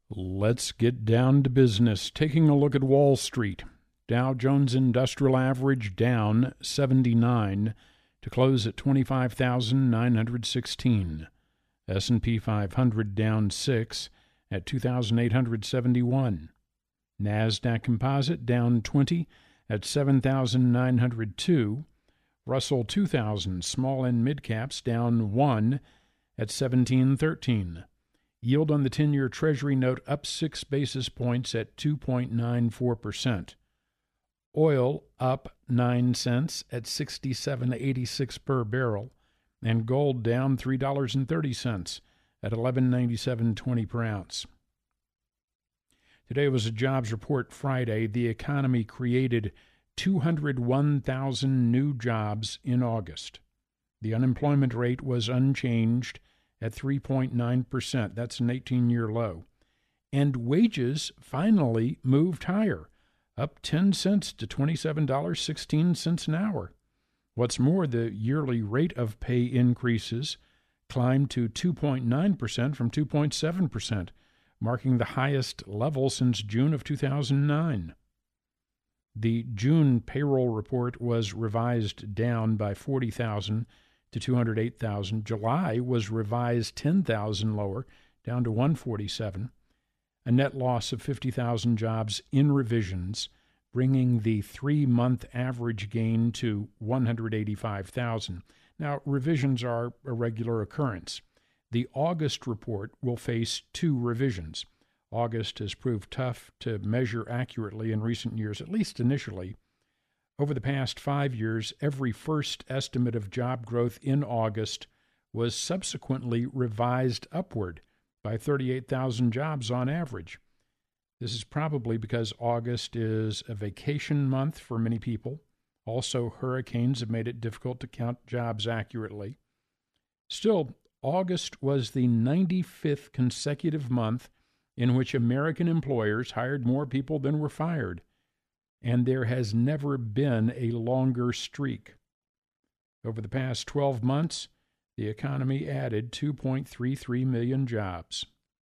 Let's get down to business. Taking a look at Wall Street. Dow Jones Industrial Average down 79 to close at 25,916. S&P 500 down 6 at 2,871. NASDAQ Composite down 20 at 7,902. Russell 2000 small and mid caps down 1 at 1713. Yield on the 10-year Treasury note up 6 basis points at 2.94%. Oil up 9 cents at $67.86 per barrel, and gold down $3.30 at $11.9720 per ounce. Today was a jobs report Friday. The economy created 201,000 new jobs in August. The unemployment rate was unchanged at 3.9%. That's an 18-year low. And wages finally moved higher, up 10 cents to $27.16 an hour. What's more, the yearly rate of pay increases climbed to 2.9% from 2.7%, marking the highest level since June of 2009. The June payroll report was revised down by 40,000 to 208,000. July was revised 10,000 lower, down to 147. A net loss of 50,000 jobs in revisions, bringing the 3-month average gain to 185,000. Now, revisions are a regular occurrence. The August report will face 2 revisions. August has proved tough to measure accurately in recent years, at least initially. Over the past 5 years, every first estimate of job growth in August was subsequently revised upward by 38,000 jobs on average. This is probably because August is a vacation month for many people. Also, hurricanes have made it difficult to count jobs accurately. Still, August was the 95th consecutive month in which American employers hired more people than were fired, and there has never been a longer streak. Over the past 12 months, the economy added 2.33 million jobs.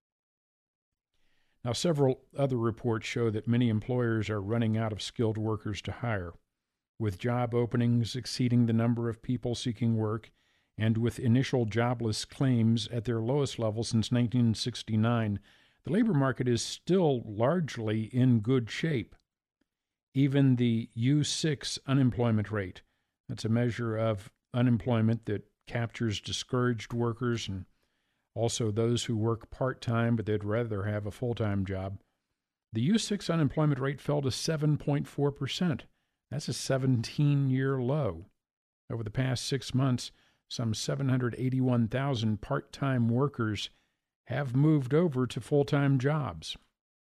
Now, several other reports show that many employers are running out of skilled workers to hire. With job openings exceeding the number of people seeking work, and with initial jobless claims at their lowest level since 1969, the labor market is still largely in good shape. Even the U6 unemployment rate, that's a measure of unemployment that captures discouraged workers and also those who work part-time but they'd rather have a full-time job. The U6 unemployment rate fell to 7.4%. That's a 17-year low. Over the past 6 months, some 781,000 part-time workers have moved over to full-time jobs.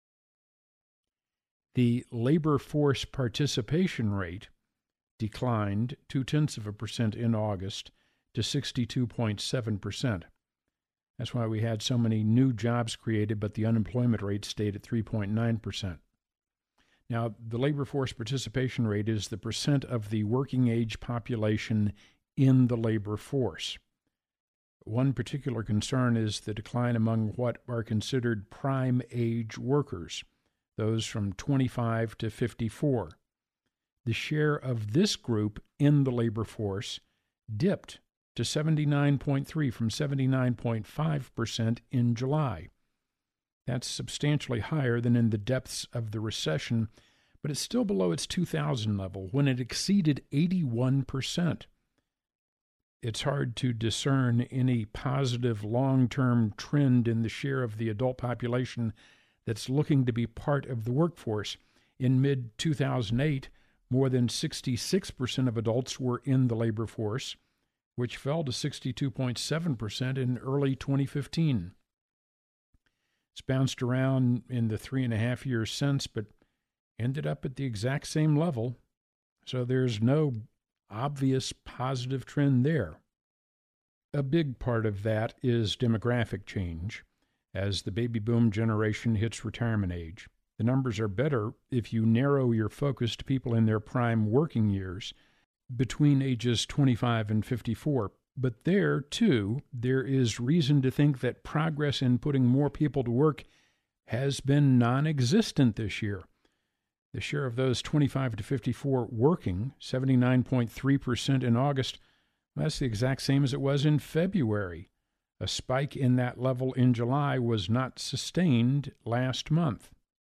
The labor force participation rate declined 0.2% in August to 62.7%. That's why we had so many new jobs created, but the unemployment rate stayed at 3.9%. Now, the labor force participation rate is the percent of the working age population in the labor force. One particular concern is the decline among what are considered prime age workers, those from 25 to 54. The share of this group in the labor force dipped to 79.3% from 79.5% in July. That's substantially higher than in the depths of the recession, but it's still below its 2000 level when it exceeded 81%. It's hard to discern any positive long-term trend in the share of the adult population that's looking to be part of the workforce. In mid-2008, more than 66% of adults were in the labor force, which fell to 62.7% in early 2015. It's bounced around in the 3.5 years since, but ended up at the exact same level, so there's no obvious positive trend there. A big part of that is demographic change. As the baby boom generation hits retirement age, the numbers are better if you narrow your focus to people in their prime working years between ages 25 and 54. But there, too, there is reason to think that progress in putting more people to work has been non-existent this year. The share of those 25 to 54 working, 79.3% in August, that's the exact same as it was in February. A spike in that level in July was not sustained last month.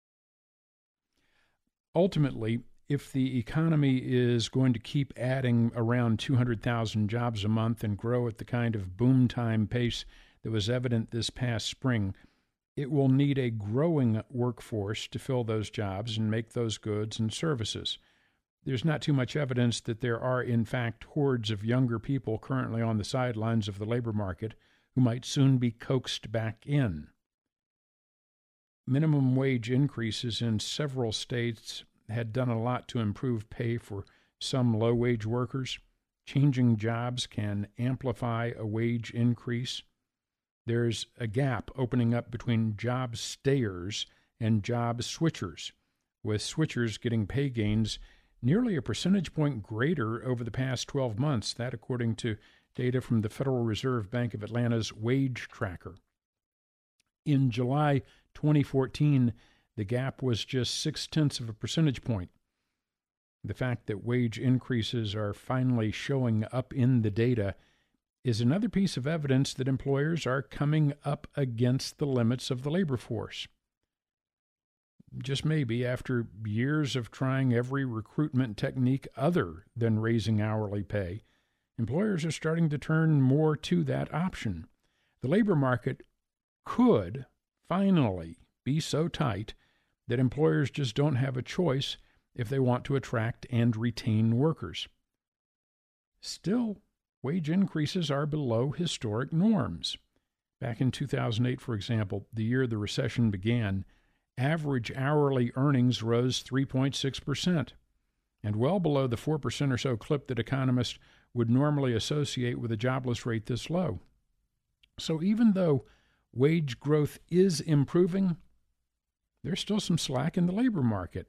Ultimately, if the economy is going to keep adding around 200,000 jobs a month and grow at the kind of boom time pace that was evident this past spring, it will need a growing workforce to fill those jobs and make those goods and services. There's not too much evidence that there are, in fact, hordes of younger people currently on the sidelines of the labor market who might soon be coaxed back in. Minimum wage increases in several states had done a lot to improve pay for some low-wage workers. Changing jobs can amplify a wage increase. There's a gap opening up between job stayers and job switchers, with switchers getting pay gains nearly a percentage point greater over the past 12 months, that according to data from the Federal Reserve Bank of Atlanta's Wage Tracker. In July 2014, the gap was just 0.6 of a percentage point. The fact that wage increases are finally showing up in the data is another piece of evidence that employers are coming up against the limits of the labor force. Just maybe after years of trying every recruitment technique other than raising hourly pay, employers are starting to turn more to that option. The labor market could finally be so tight that employers just don't have a choice if they want to attract and retain workers. Still, wage increases are below historic norms. Back in 2008, for example, the year the recession began, average hourly earnings rose 3.6%, and well below the 4% or so clip that economists would normally associate with a jobless rate this low. So even though wage growth is improving, there's still some slack in the labor market.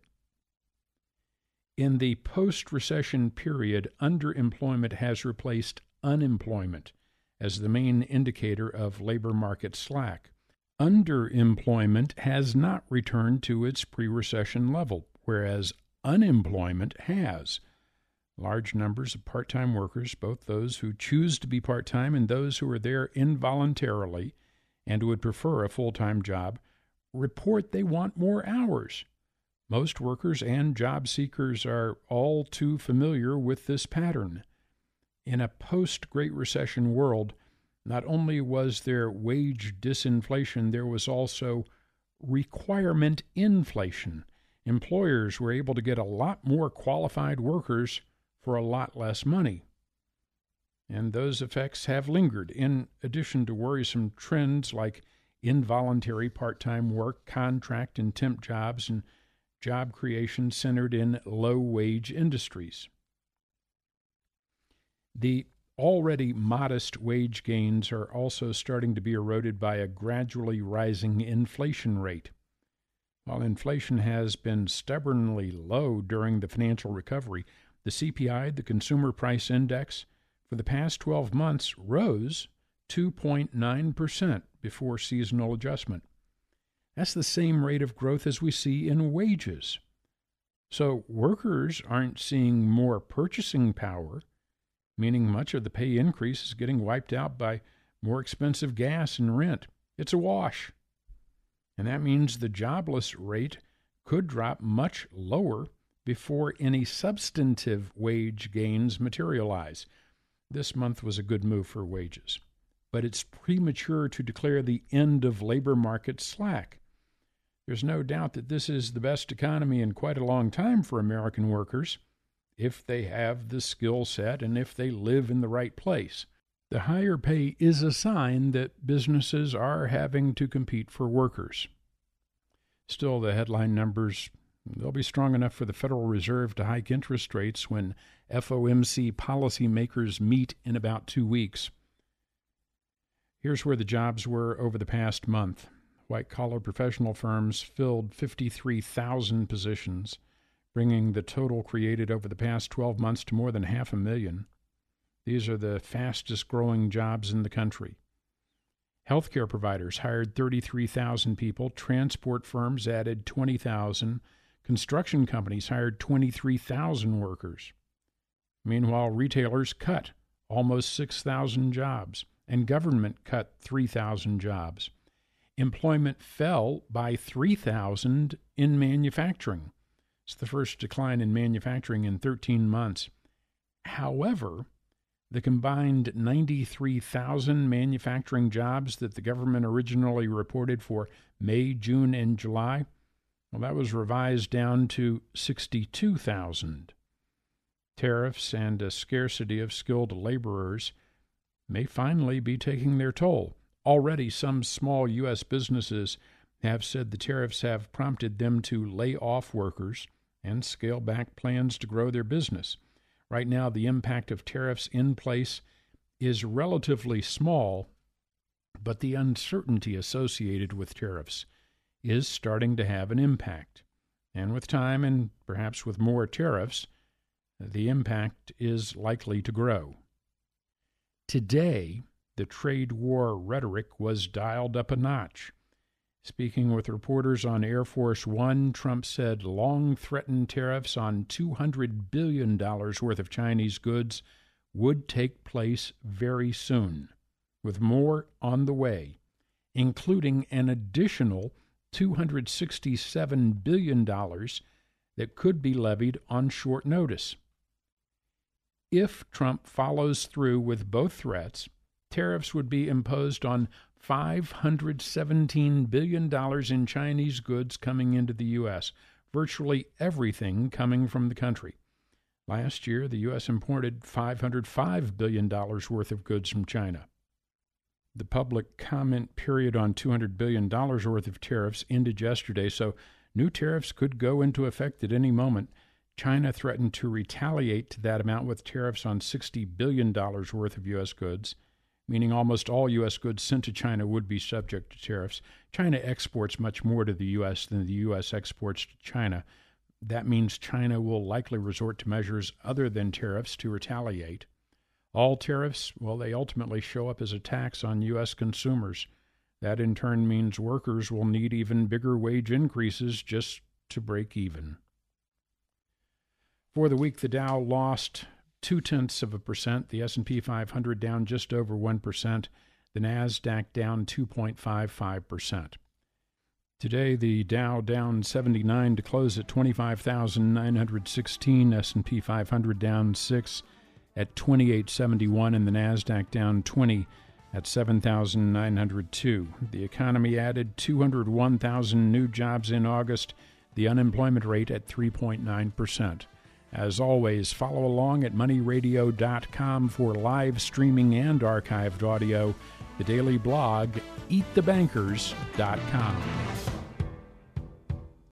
In the post-recession period, underemployment has replaced unemployment as the main indicator of labor market slack. Underemployment has not returned to its pre-recession level, whereas unemployment has. Large numbers of part-time workers, both those who choose to be part-time and those who are there involuntarily and would prefer a full-time job, report they want more hours. Most workers and job seekers are all too familiar with this pattern. In a post-Great Recession world, not only was there wage disinflation, there was also requirement inflation. Employers were able to get a lot more qualified workers for a lot less money. And those effects have lingered, in addition to worrisome trends like involuntary part-time work, contract and temp jobs, and job creation centered in low-wage industries. The already modest wage gains are also starting to be eroded by a gradually rising inflation rate. While inflation has been stubbornly low during the financial recovery, the CPI, the Consumer Price Index, for the past 12 months rose 2.9% before seasonal adjustment. That's the same rate of growth as we see in wages. So workers aren't seeing more purchasing power, meaning much of the pay increase is getting wiped out by more expensive gas and rent. It's a wash. And that means the jobless rate could drop much lower before any substantive wage gains materialize. This month was a good move for wages, but it's premature to declare the end of labor market slack. There's no doubt that this is the best economy in quite a long time for American workers, if they have the skill set and if they live in the right place. The higher pay is a sign that businesses are having to compete for workers. Still, the headline numbers, they'll be strong enough for the Federal Reserve to hike interest rates when FOMC policymakers meet in about 2 weeks. Here's where the jobs were over the past month. White-collar professional firms filled 53,000 positions, bringing the total created over the past 12 months to more than 500,000. These are the fastest-growing jobs in the country. Healthcare providers hired 33,000 people. Transport firms added 20,000. Construction companies hired 23,000 workers. Meanwhile, retailers cut almost 6,000 jobs, and government cut 3,000 jobs. Employment fell by 3,000 in manufacturing. It's the first decline in manufacturing in 13 months. However, the combined 93,000 manufacturing jobs that the government originally reported for May, June, and July, well, that was revised down to 62,000. Tariffs and a scarcity of skilled laborers may finally be taking their toll. Already, some small U.S. businesses have said the tariffs have prompted them to lay off workers and scale back plans to grow their business. Right now, the impact of tariffs in place is relatively small, but the uncertainty associated with tariffs is starting to have an impact. And with time and perhaps with more tariffs, the impact is likely to grow. Today, the trade war rhetoric was dialed up a notch. Speaking with reporters on Air Force One, Trump said long-threatened tariffs on $200 billion worth of Chinese goods would take place very soon, with more on the way, including an additional $267 billion that could be levied on short notice. If Trump follows through with both threats, tariffs would be imposed on $517 billion in Chinese goods coming into the U.S., virtually everything coming from the country. Last year, the U.S. imported $505 billion worth of goods from China. The public comment period on $200 billion worth of tariffs ended yesterday, so new tariffs could go into effect at any moment. China threatened to retaliate to that amount with tariffs on $60 billion worth of U.S. goods, meaning almost all U.S. goods sent to China would be subject to tariffs. China exports much more to the U.S. than the U.S. exports to China. That means China will likely resort to measures other than tariffs to retaliate. All tariffs, well, they ultimately show up as a tax on U.S. consumers. That in turn means workers will need even bigger wage increases just to break even. For the week, the Dow lost 0.2%, the S&P 500 down just over 1%, the Nasdaq down 2.55%. Today, the Dow down 79 to close at 25,916, S&P 500 down 6 at 2871, and the Nasdaq down 20 at 7,902. The economy added 201,000 new jobs in August, the unemployment rate at 3.9%. As always, follow along at moneyradio.com for live streaming and archived audio. The daily blog, eatthebankers.com.